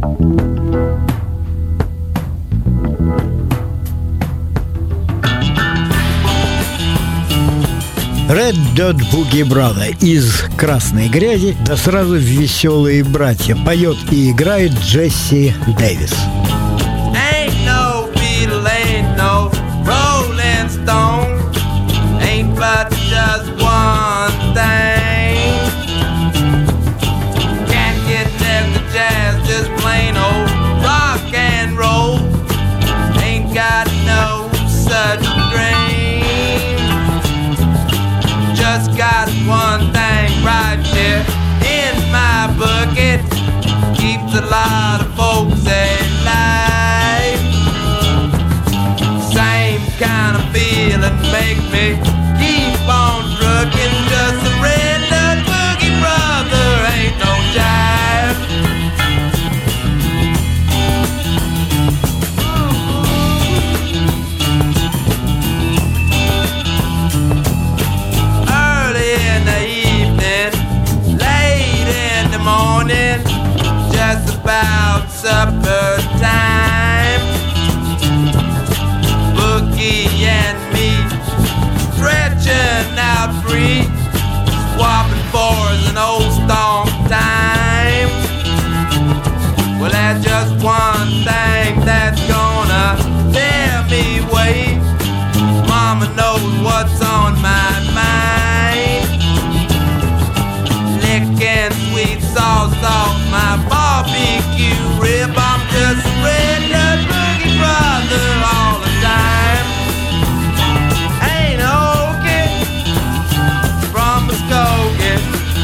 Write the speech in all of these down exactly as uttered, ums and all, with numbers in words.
Red Dirt Boogie Brother из «Красной грязи» да сразу в «Веселые братья» поет и играет Джесси Дэвис. Ain't no Beatle, ain't no Rolling Stone, ain't but just one thing. Can't get left to jazz, just plain old rock and roll. Ain't got no such dream. Just got one thing right here in my bucket, keeps a lot of folks alive. Same kind of feeling make me keep on trucking. Just a red dirt boogie brother, ain't no jive. Early in the evening, late in the morning, just about supper time. Boogie and me stretching out free, swapping fours and old storm time. Well, that's just one thing that's gonna bear me away. Mama knows what's on my mind. Licking sweet sauce off my barbecue rib. I'm just a red dirt boogie brother all the time. Ain't okay from Muskogee.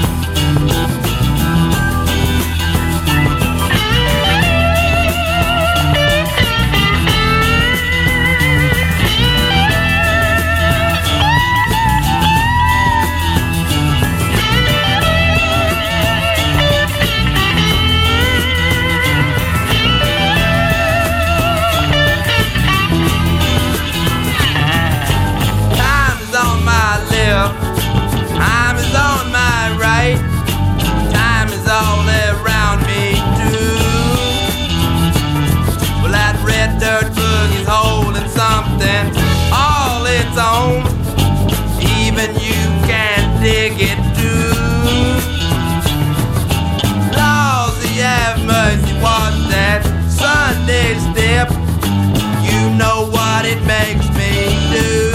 Time is on my right, time is all around me too. Well, that red dirt boogie's holding something all its own, even you can't dig it too. Lawsy, have mercy, watch that Sunday step. You know what it makes me do.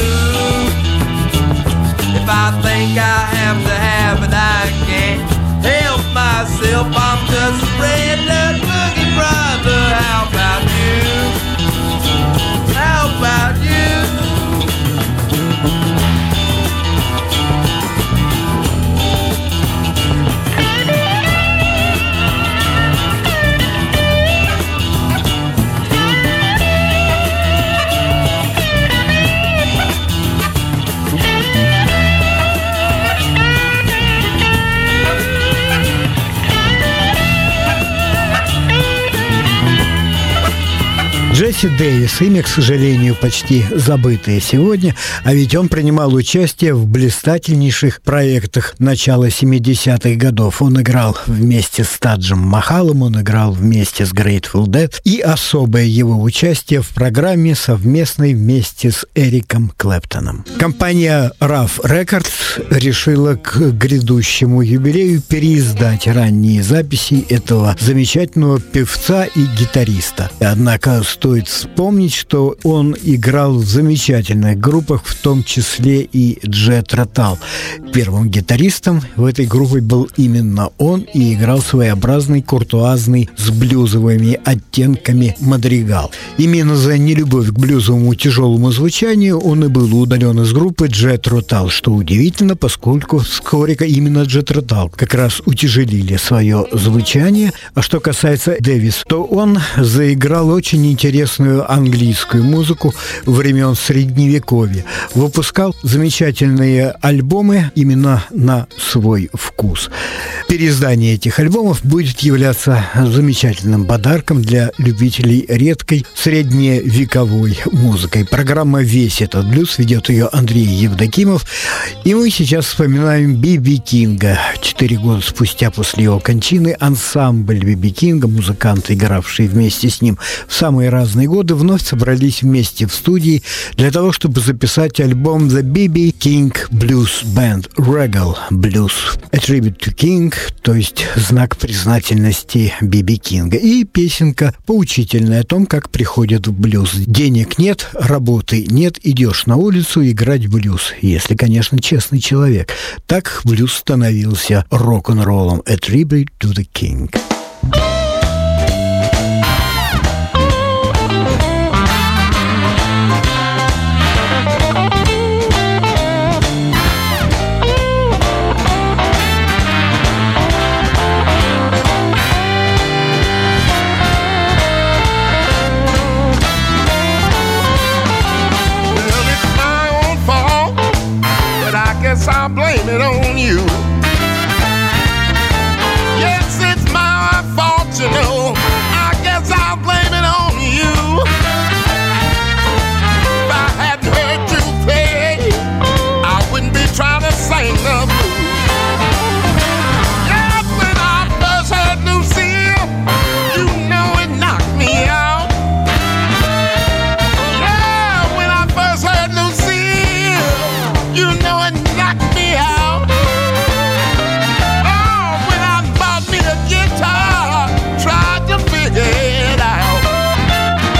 If I think I have to have it, I can't help myself. I'm just a red dirt boogie brother. How about you? How about you? Джесси Дэвис, имя, к сожалению, почти забытое сегодня, а ведь он принимал участие в блистательнейших проектах начала семидесятых годов. Он играл вместе с Таджем Махалом, он играл вместе с Grateful Dead, и особое его участие в программе совместной вместе с Эриком Клэптоном. Компания Rough Records решила к грядущему юбилею переиздать ранние записи этого замечательного певца и гитариста. Однако стоит вспомнить, что он играл в замечательных группах, в том числе и Джет Ротал. Первым гитаристом в этой группе был именно он и играл своеобразный куртуазный с блюзовыми оттенками мадригал. Именно за нелюбовь к блюзовому тяжелому звучанию он и был удален из группы Джет Ротал, что удивительно, поскольку вскоре именно Джет Ротал как раз утяжелили свое звучание. А что касается Дэвис, то он заиграл очень интересно интересную английскую музыку времен Средневековья. Выпускал замечательные альбомы именно на свой вкус. Переиздание этих альбомов будет являться замечательным подарком для любителей редкой средневековой музыкой. Программа «Весь этот блюз», ведет ее Андрей Евдокимов. И мы сейчас вспоминаем Би Би Кинга. Четыре года спустя после его кончины ансамбль Би Би Кинга, музыканты, игравшие вместе с ним в самые разные годы, вновь собрались вместе в студии для того, чтобы записать альбом The Би Би King Blues Band Regal Blues, a tribute to King, то есть знак признательности Би Би Кинга. И песенка поучительная о том, как приходят в блюз. Денег нет, работы нет, идешь на улицу играть блюз, если, конечно, честный человек. Так блюз становился рок-н-роллом. A tribute to the King. I'll blame it on you. Yes, it's my fault, you know. I guess I'll blame it on you. If I hadn't heard you play, I wouldn't be trying to sing the blues. Yes, when I first heard Lucille, you know it knocked me out. Yeah, when I first heard Lucille, you know it knocked me out. Oh, when I bought me a guitar, tried to figure it out.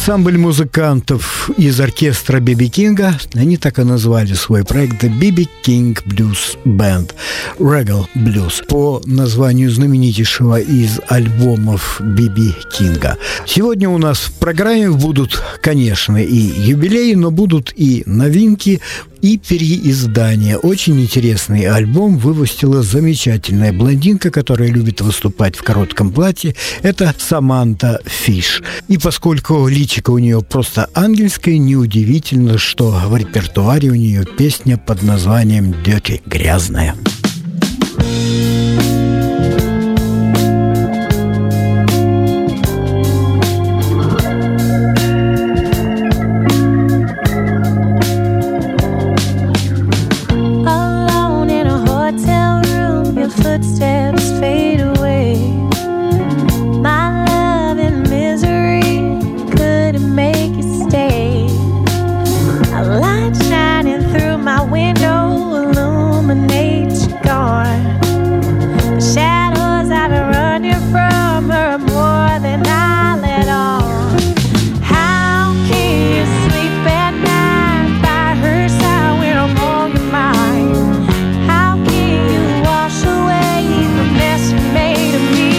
Ансамбль музыкантов из оркестра Би Би Кинга, они так и назвали свой проект «Би Би King Blues Band» Regal Blues по названию знаменитейшего из альбомов Би Би Кинга. Сегодня у нас в программе будут, конечно, и юбилеи, но будут и новинки, и переиздание. Очень интересный альбом выпустила замечательная блондинка, которая любит выступать в коротком платье. Это Саманта Фиш. И поскольку личико у нее просто ангельское, неудивительно, что в репертуаре у нее песня под названием «Dirty» — «Грязная». Footsteps fade away. My love and misery couldn't make you stay. A light shining through my window illuminates you gone. The shadows I've been running from are more than I let on. How can you sleep at night by her side when I'm on your mind? How can you wash away the mess you made of me?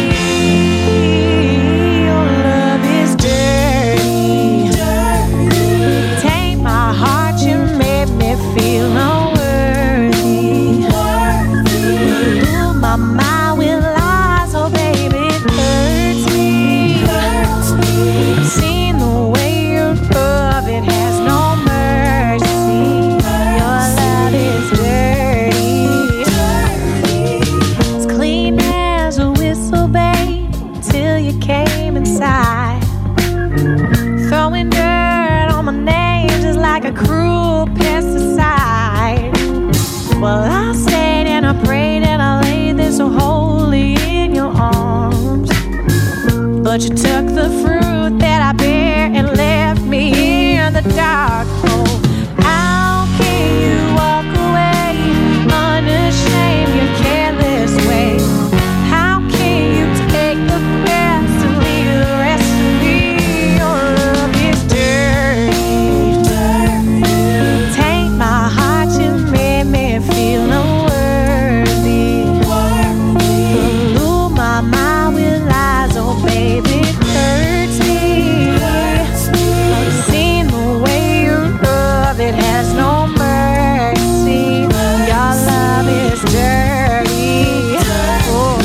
Your love is dirty, dirty. Take my heart, you made me feel unworthy. Blew my mind with lies, oh baby, it hurts me. I've seen the way you love, it has no mercy. Your love is dirty, as clean as a whistle, babe, till you came inside. Throwing dirt on my name just like a cruel pesticide. Well, I stayed and I prayed and I laid there so wholly in your arms. But you took the fruit that I bear and left me in the dark. Oh, how can you walk away unashamed, your careless way? How can you take the best and leave the rest of me? Your love is dirty, dirty. Take my heart, you made me feel unworthy. Blew my mind with lies, oh baby, it hurts me. I've seen the way you love, it has no mercy. Your love is dirty. Oh.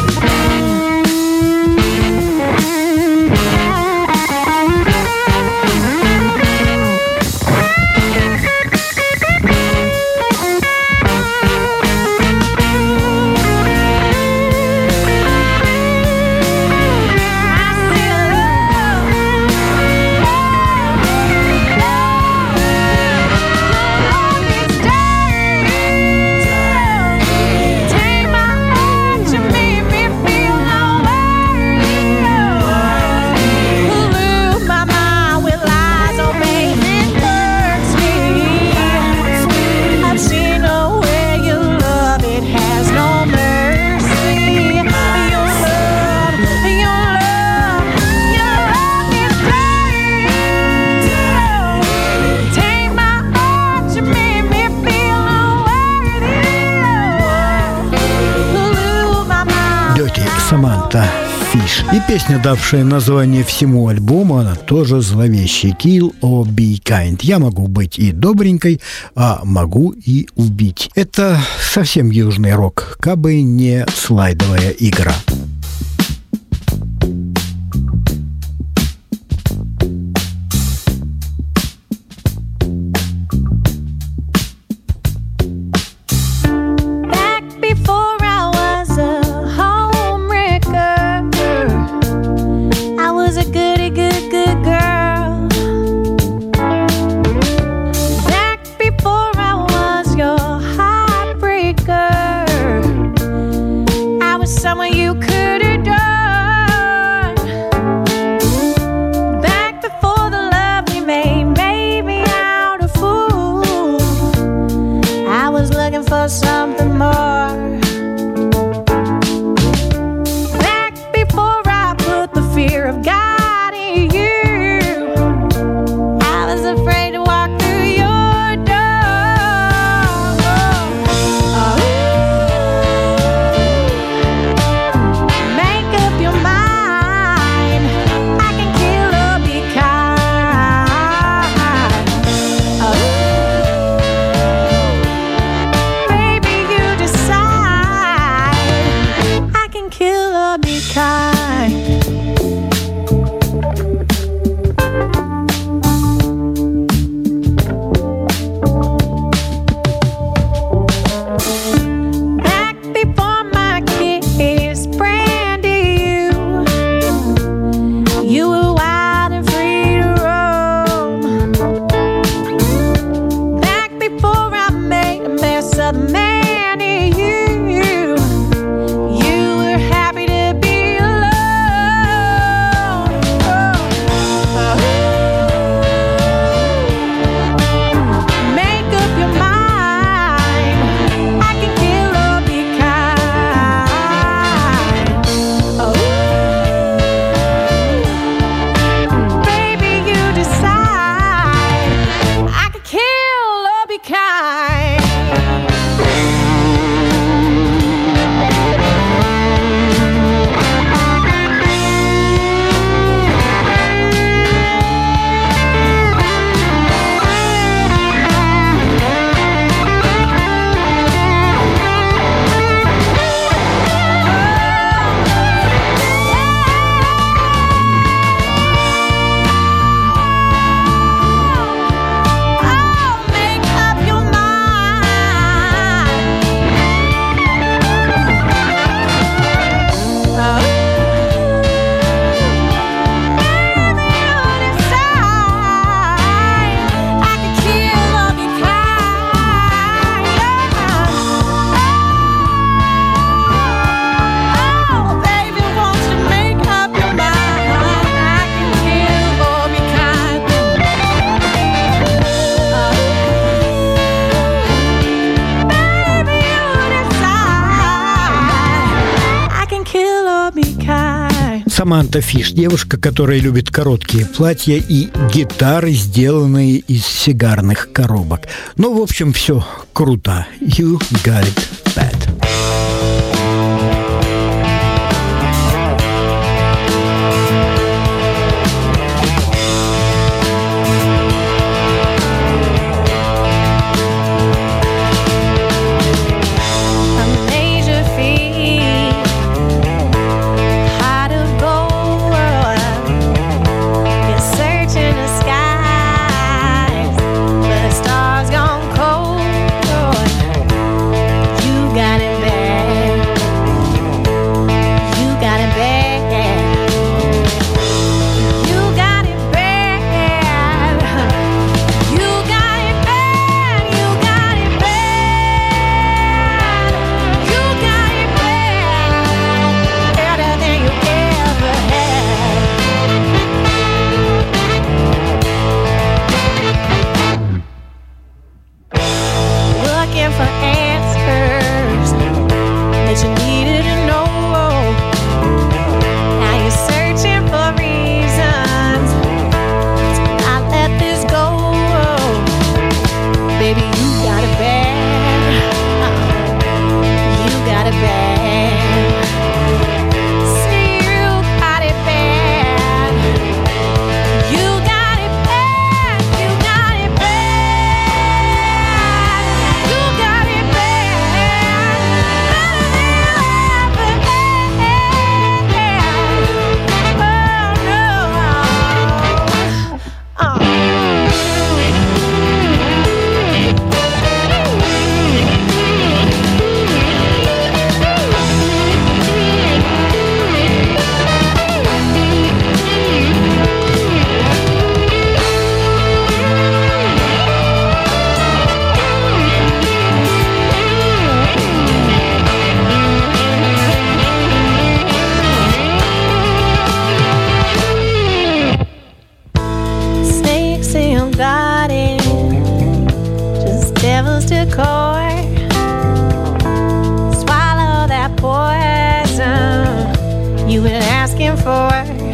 Саманта Фиш. И песня, давшая название всему альбому, она тоже зловещая. Kill or be kind. Я могу быть и добренькой, а могу и убить. Это совсем южный рок, кабы не слайдовая игра. Someone you could have done back before the love we made made me out a fool. I was looking for something more back before I put the fear of God in you. other man in you. You were happy to be alone. Oh, oh. Make up your mind. I can kill or be kind. Oh, baby, you decide. I can kill or be kind. Oh, make up your mind. Oh, baby, you decide. I can kill or be kind. Oh, baby, won't you make up your mind? I can kill or be kind. Baby, you decide. I can kill or be kind. Саманта Фиш, девушка, которая любит короткие платья и гитары, сделанные из сигарных коробок. Ну, в общем, все круто. You got it bad. A major feat, heart of gold. You're searching the skies, but the stars gone cold. You got it bad. You got it bad. You got it bad. You got it bad. You got it bad. You got it bad. Better than you ever had. Looking for answers that you needed to know. Now you're searching for reasons to not let this go. Baby, you got it bad. You got it bad. See, you got it bad. You got it bad. You got it bad. You got it bad. Better than you ever had. Oh no. Snakes in your garden, just devil's decor. Swallow that poison you've been asking for.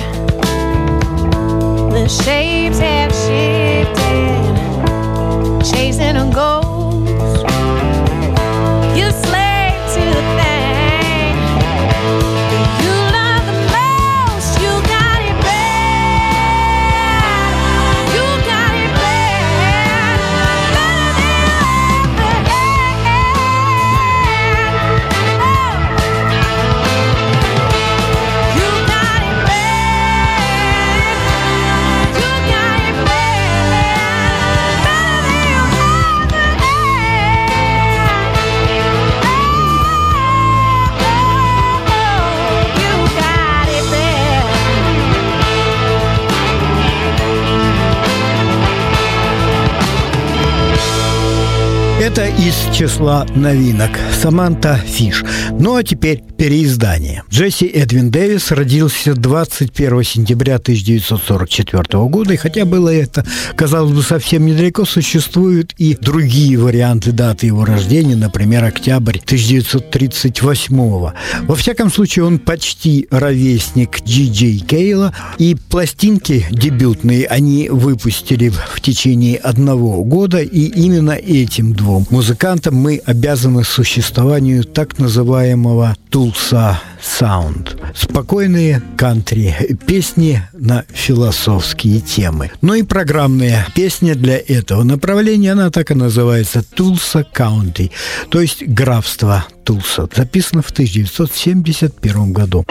The shapes have shifted, chasing a ghost. You slave to the thing you love the most. You got it bad. You got it bad. Better than you ever had. You got it bad. You got it bad. Better than you ever Это из числа новинок. Саманта Фиш. Ну а теперь переиздание. Джесси Эдвин Дэвис родился двадцать первого сентября тысяча девятьсот сорок четвёртого года, и хотя было это, казалось бы, совсем недалеко, существуют и другие варианты даты его рождения, например, октябрь тысяча девятьсот тридцать восьмого. Во всяком случае, он почти ровесник Джи Джей Кейла, и пластинки дебютные они выпустили в течение одного года, и именно этим двум музыкантам мы обязаны существованию так называемого Tulsa Sound. Спокойные кантри-песни на философские темы. Ну и программная песня для этого направления, она так и называется Tulsa County, то есть графство Тулса. Записано в тысяча девятьсот семьдесят первом году.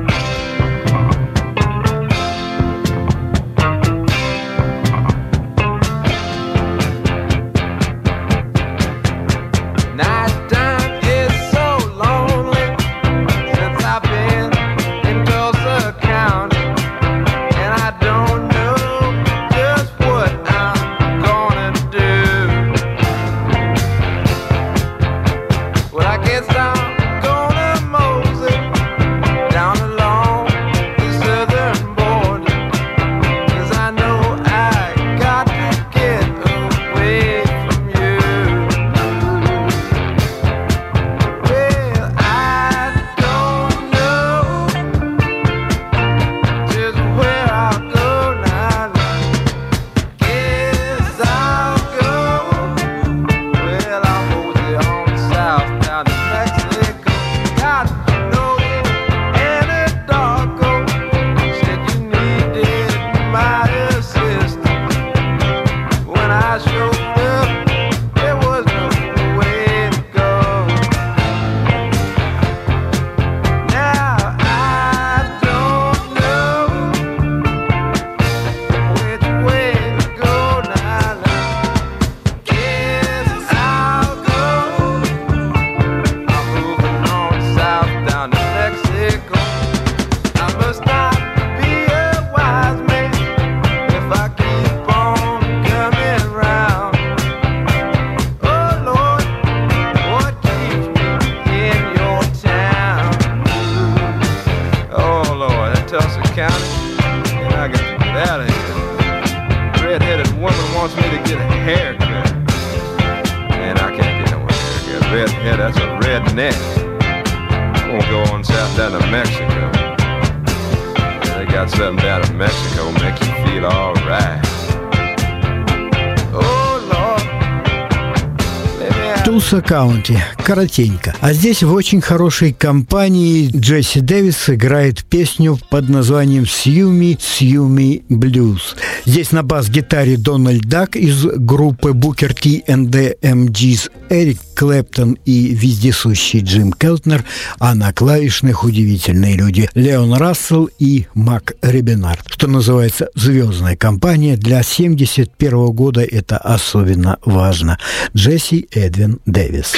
Tulsa County. Коротенько. А здесь в очень хорошей компании Джесси Дэвис играет песню под названием «Sue Me, Sue Me Blues». Здесь на бас-гитаре Дональд Дак из группы Booker T and the эм джис, Эрик Клэптон и вездесущий Джим Келтнер, а на клавишных удивительные люди Леон Рассел и Мак Ребенард. Что называется, звездная компания. Для семьдесят первого года это особенно важно. Джесси Эдвин Дэвис.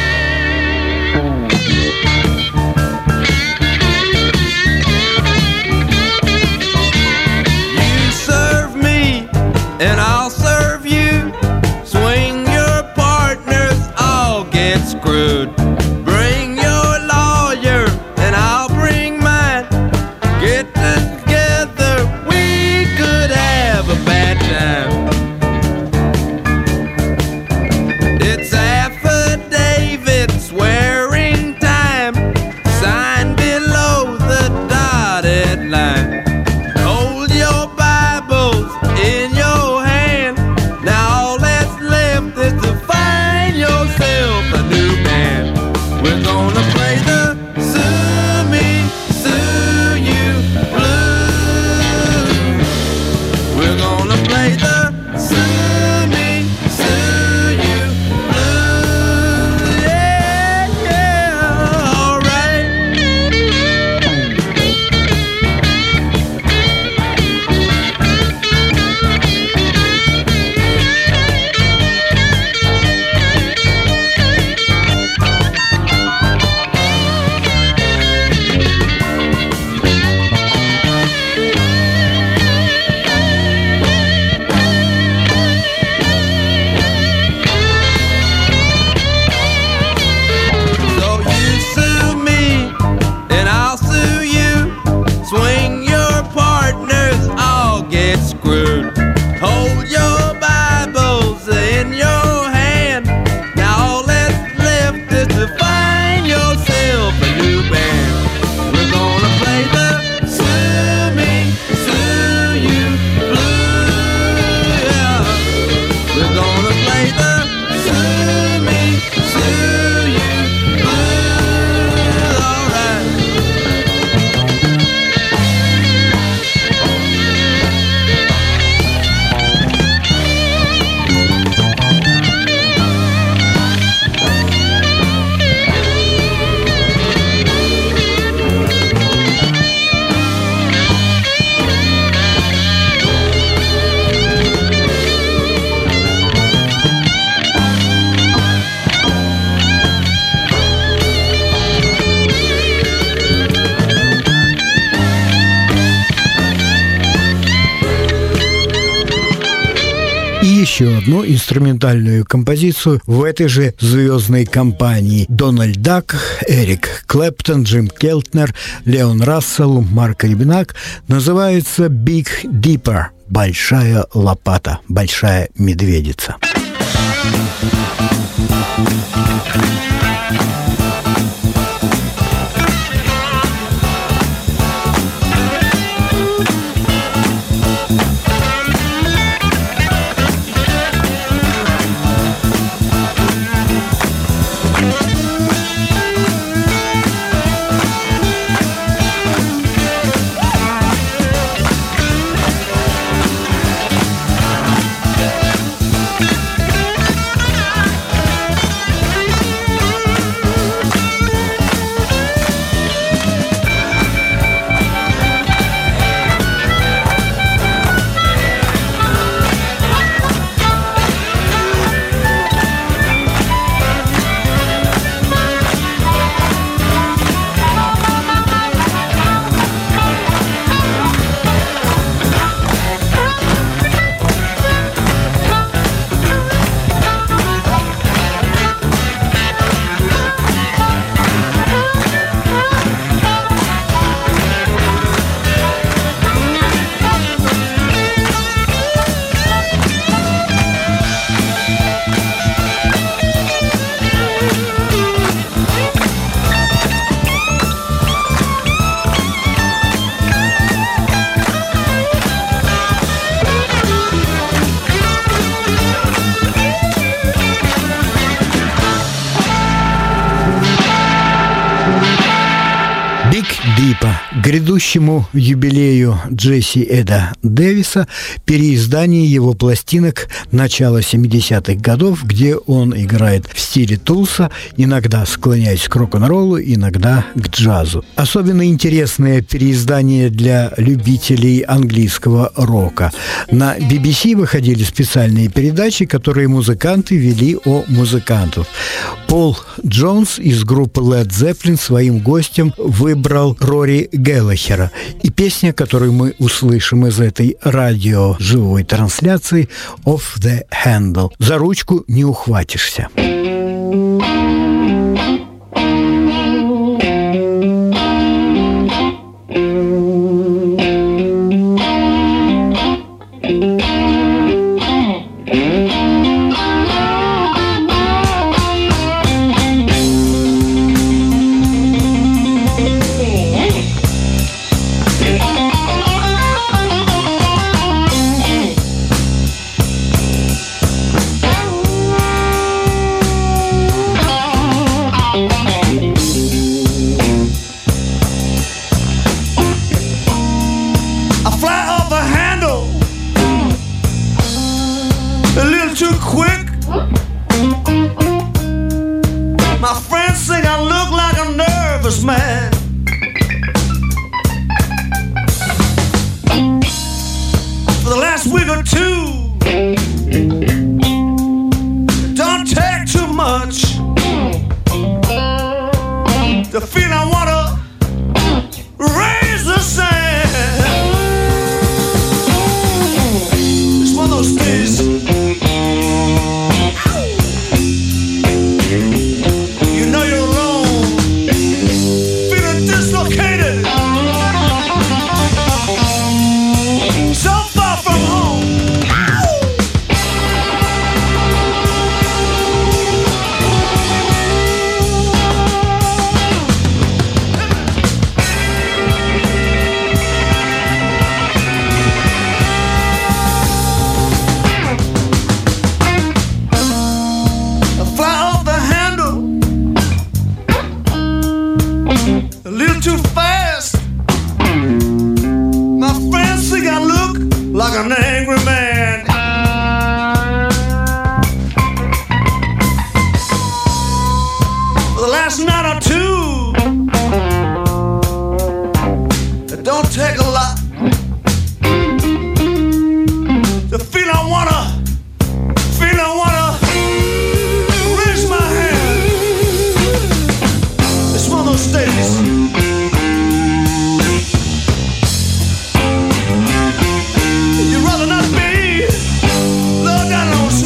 And I'll serve you. Swing your partners, I'll get screwed. Bring your lawyer, and I'll bring mine. Get together, we could have a bad time. It's affidavit swearing time. Sign below the dotted line. Hold your Bibles in your to find yourself a new man. еще одну инструментальную композицию в этой же звездной компании. Дональд Дак, Эрик Клэптон, Джим Келтнер, Леон Рассел, Марк Рибинак. Называется «Big Dipper» – «Большая лопата», «Большая медведица». Дипа. К грядущему юбилею Джесси Эда Дэвиса переиздание его пластинок начала семидесятых годов, где он играет в стиле Тулса, иногда склоняясь к рок-н-роллу, иногда к джазу. Особенно интересное переиздание для любителей английского рока. На би би си выходили специальные передачи, которые музыканты вели о музыкантах. Пол Джонс из группы Led Zeppelin своим гостем выбрал Рори Геллахера. И песня, которую мы услышим из этой радио живой трансляции, «Off the Handle». За ручку не ухватишься. Man, for the last week or two, don't take too much to feel I wanna raise the sand. It's one of those days you know you're alone, dislocated, so far from home. Fly off the handle a little too fast. My friends think I look like an angry man. For the last night or two, it don't take a lot to feel I wanna, feel I wanna raise my hand. It's one of those days you'd rather not be low down on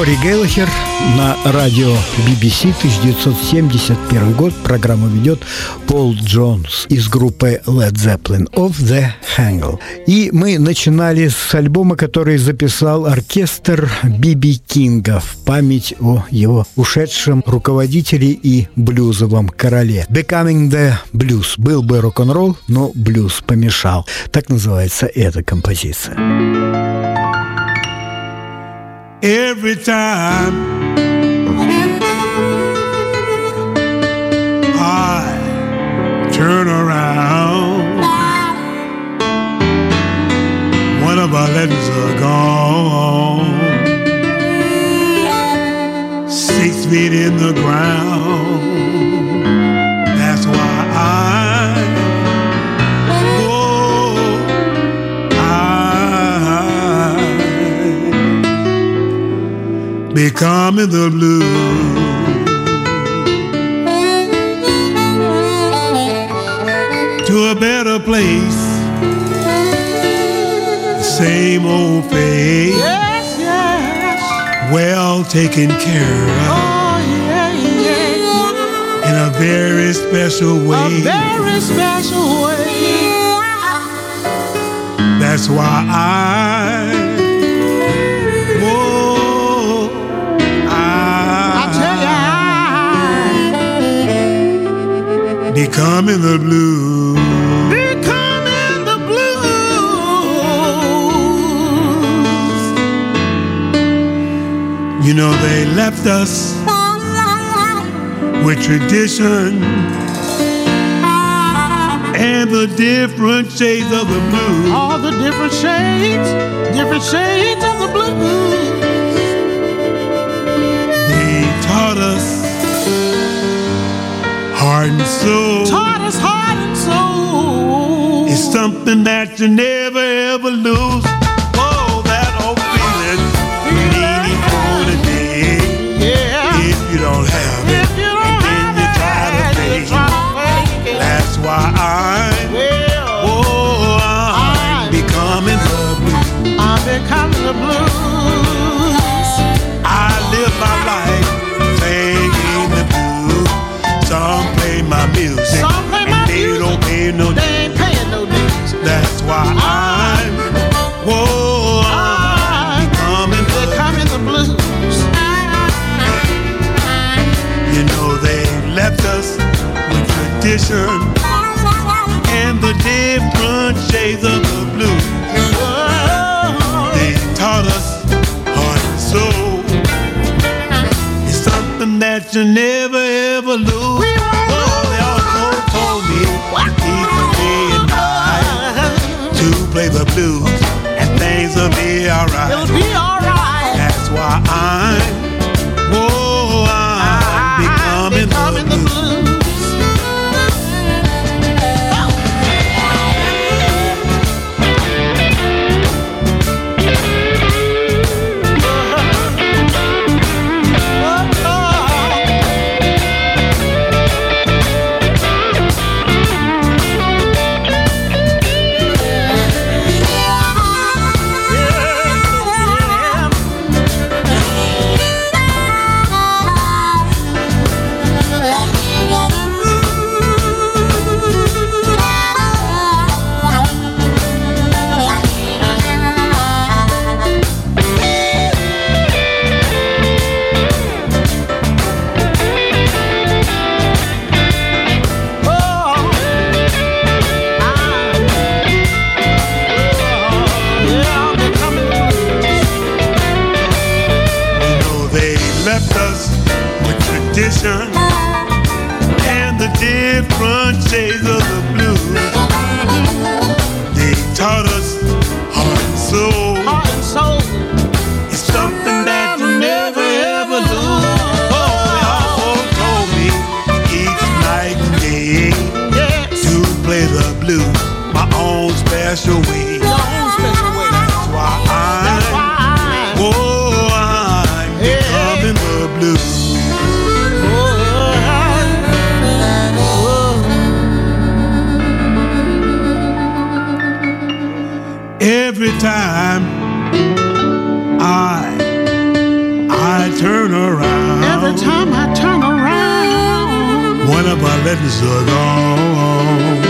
Кори Геллахер на радио би би си, тысяча девятьсот семьдесят первый год. Программу ведет Пол Джонс из группы Led Zeppelin, Off the Angle. И мы начинали с альбома, который записал оркестр Би Би Кинга в память о его ушедшем руководителе и блюзовом короле. Becoming the Blues. Был бы рок-н-ролл, но блюз помешал. Так называется эта композиция. Every time I turn around, one of our legends are gone, six feet in the ground. That's why I, oh, I becoming the blues. To a better place, the same old face, Yes, yes. well taken care of, Oh, yeah, yeah. in a very special A way. very special way. That's why I, oh, I tell I, becoming the blues. becoming the blues. You know they left us with tradition and the different shades of the blues. All the different shades, different shades of the blues. They taught us heart and soul. Taught us heart and soul. It's something that you never ever lose. Oh, that old feeling meaningful today. Yeah. If you don't have it, If you don't and then have you it, try to you fake try it. to fake it. That's why I'm, Well, oh, I'm I'm becoming the blues. I'm becoming the blues. I live my life singing the blues. Some play my music, Some play my and they music. don't pay no They dues. ain't paying no dues. That's why I'm, whoa, I'm becoming the becoming the blues. You know they left us with tradition and the different shades of the blue. They taught us heart and soul. It's something that you never ever lose. Oh, they also told me to keep the day and night to play the blues and things will be alright. It'll be alright. That's why I'm, oh, I'm becoming, becoming the the blues. blues. You know they left us with tradition and the different shades of the blues. They taught us heart and soul. Heart and soul. It's something that you never ever lose. Oh, they also told me each night and day Yes. to play the blues my own special way. Your own special way. That's why That's I'm, why I- oh, I'm becoming the blues. Every time I, I splinters are gone.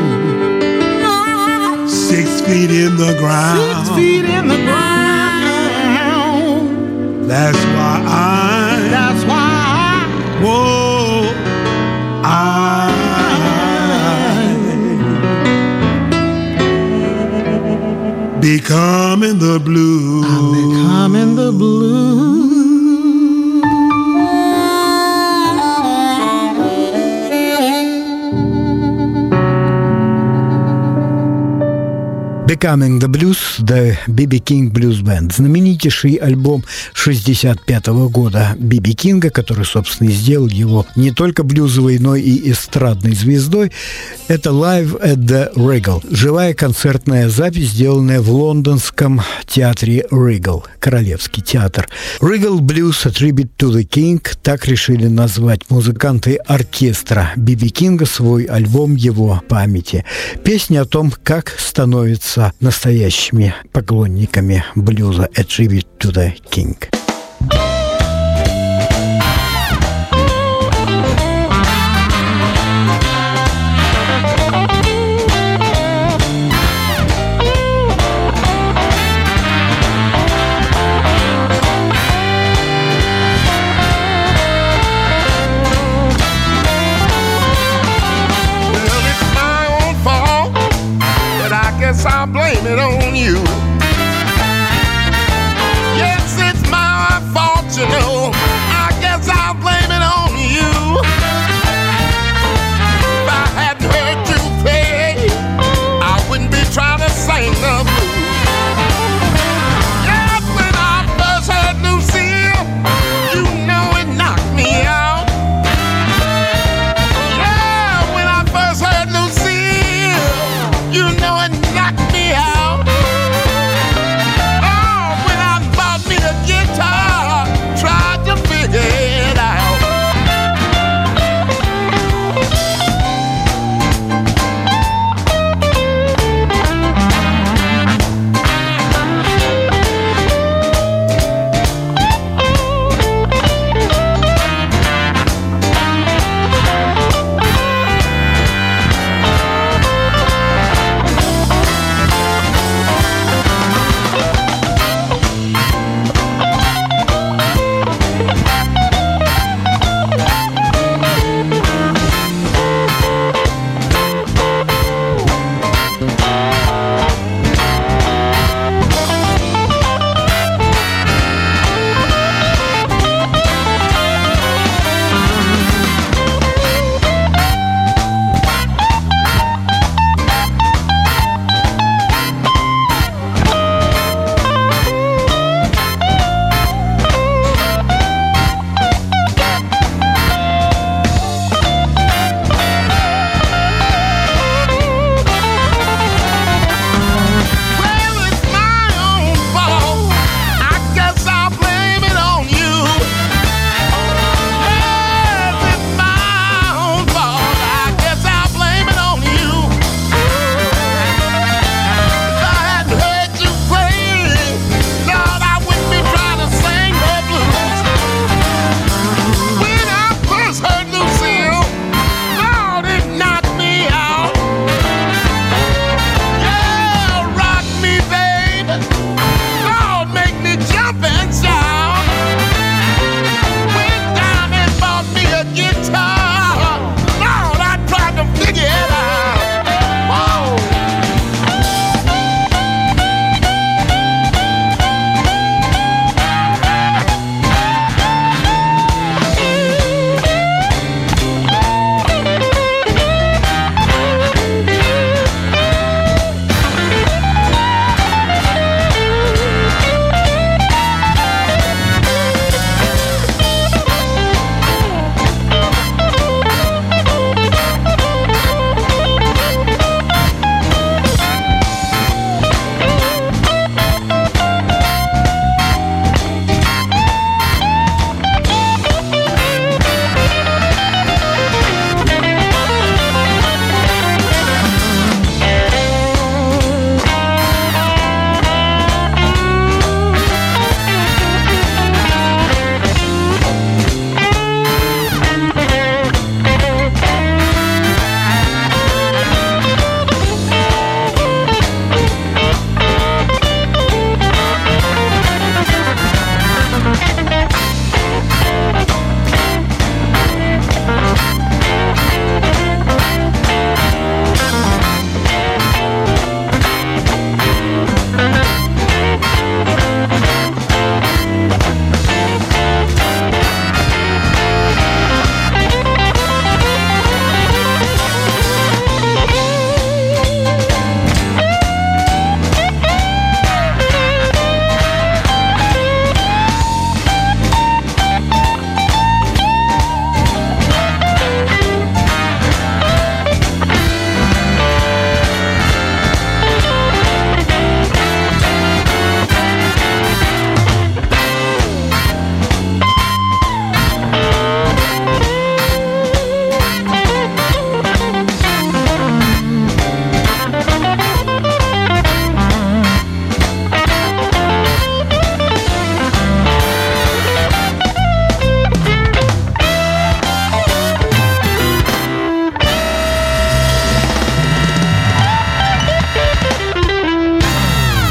Six feet in the ground. Six feet in the ground. That's why I. That's why I. Whoa, I. Becoming the blues. I'm becoming the blues. Becoming the Blues, The би би King Blues Band. Знаменитейший альбом шестьдесят пятого года Би Би Кинга, который, собственно, и сделал его не только блюзовой, но и эстрадной звездой, это Live at the Regal. Живая концертная запись, сделанная в лондонском театре Regal, Королевский театр. Regal Blues A Tribute to the King, так решили назвать музыканты оркестра Би Би Кинга свой альбом его памяти. Песня о том, как становится настоящими поклонниками блюза A Tribute to the King. I'll blame it on you. Yes, it's my fault, you know. I guess I'll blame it on you. If I hadn't heard you play, I wouldn't be trying to sing the blues. Yes, when I first heard Lucille, you know it knocked me out. Yeah, when I first heard Lucille, you know it knocked me out. Oh, when I bought me a guitar, tried to figure it out.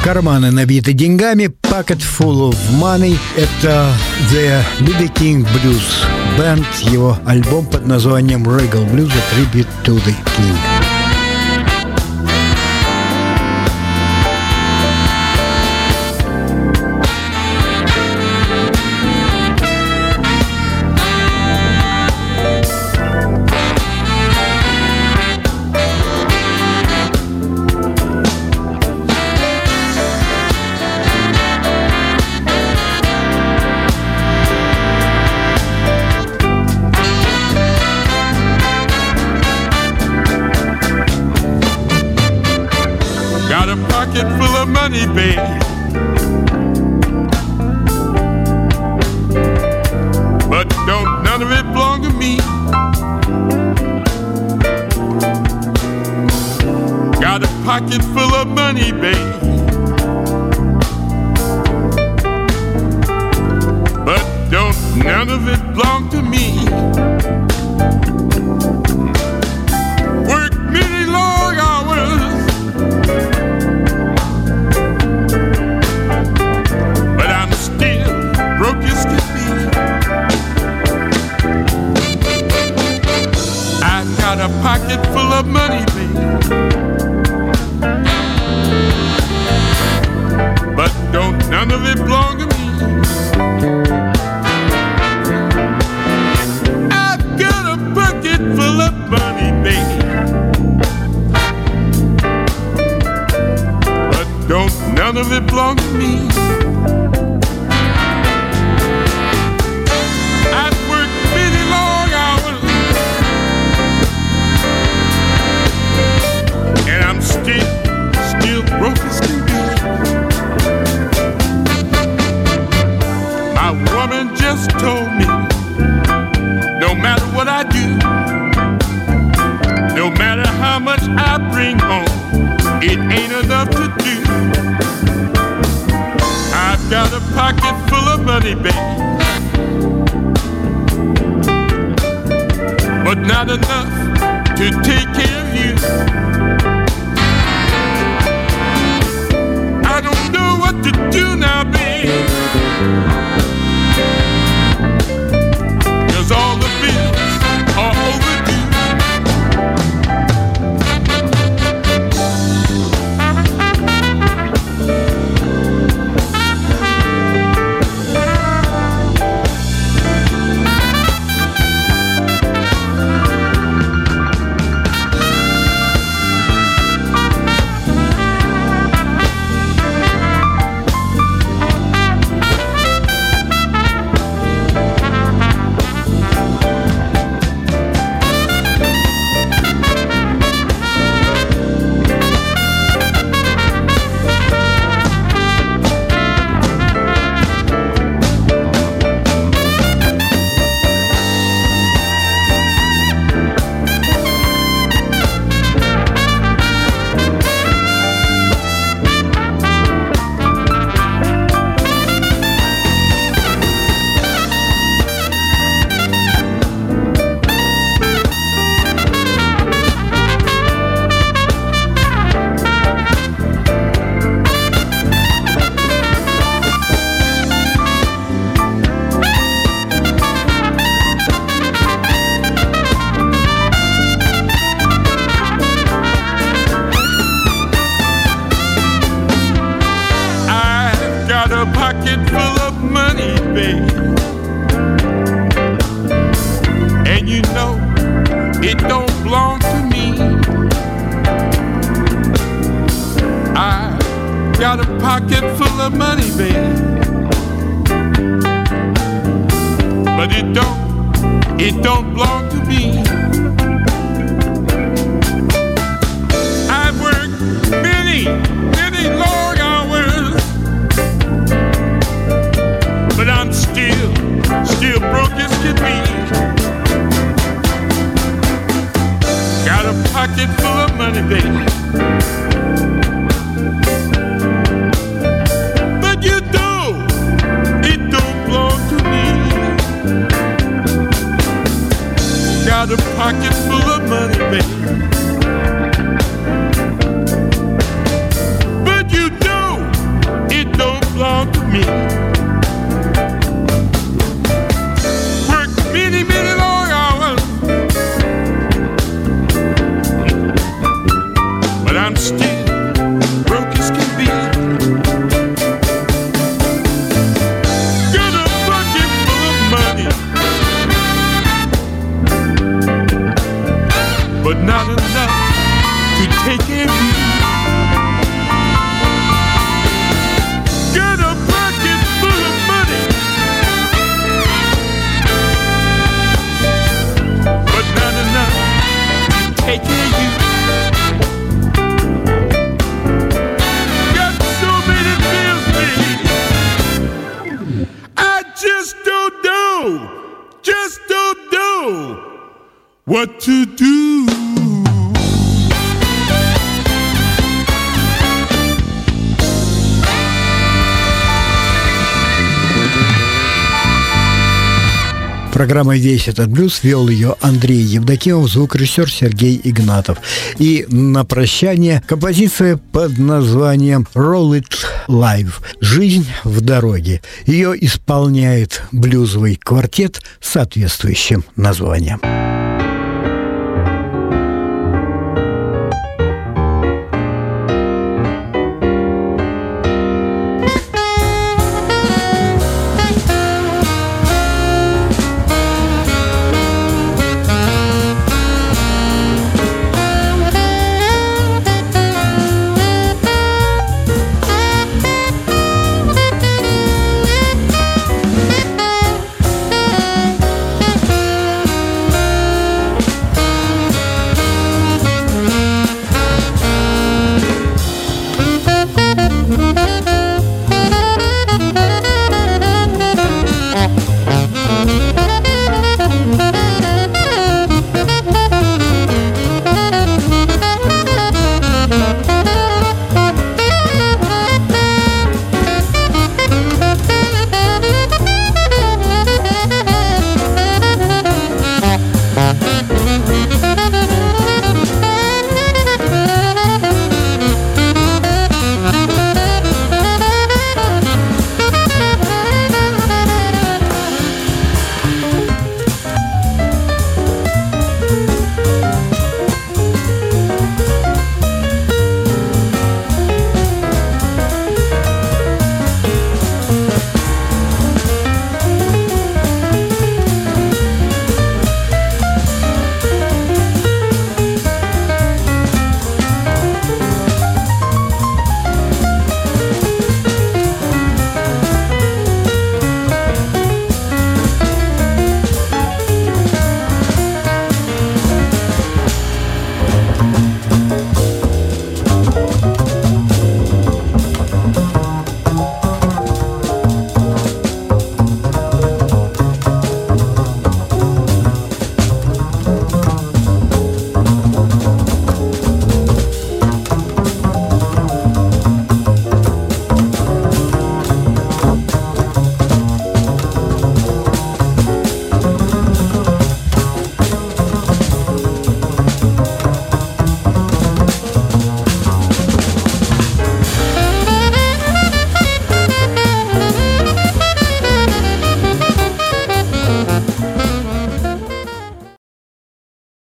Карманы набиты деньгами. Pocket full of money. Это The би би King Blues Band. Его альбом под названием Regal Blues, a Tribute to the King. Full of money, babe. But don't none of it belong to me. Got a pocket full of money, babe. But don't none of it belong to me. Work many long hours, broke as could be. I've got a pocket full of money, babe. But don't none of it belong to me. I've got a pocket full of money, babe. But don't none of it belong to me. Still, still broke as can be. My woman just told me, no matter what I do, no matter how much I bring home, it ain't enough to do. I've got a pocket full of money, babe, but not enough to take care of you. I don't know what to do now, babe, 'cause all the bills are overdue. But you do me. Work many, many long hours, but I'm still broke as can be. Got a bucket full of money, but not enough to take care of you. Got a bucket full of money, but not enough to take care of you. Got so many bills paid, I just don't know, just don't know what to do. Программа «Весь этот блюз», вел ее Андрей Евдокимов, звукорежиссер Сергей Игнатов. И на прощание композиция под названием «Roll It Live» – «Жизнь в дороге». Ее исполняет блюзовый квартет с соответствующим названием.